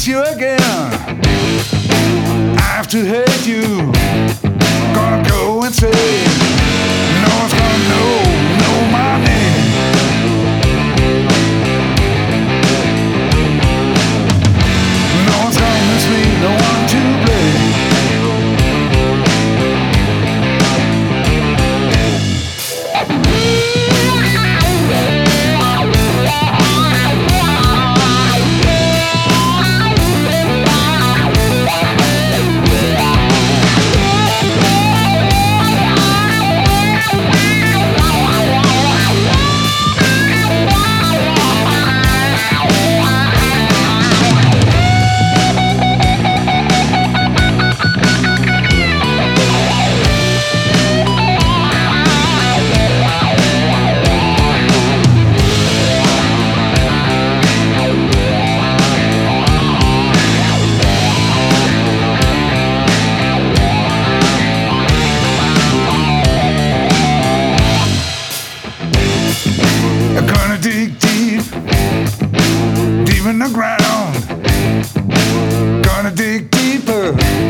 you again. I have to hate you. Gonna go and say, no one's gonna know my name. No one's gonna miss me, no one to blame. Gonna dig deep, deep in the ground. Gonna dig deeper.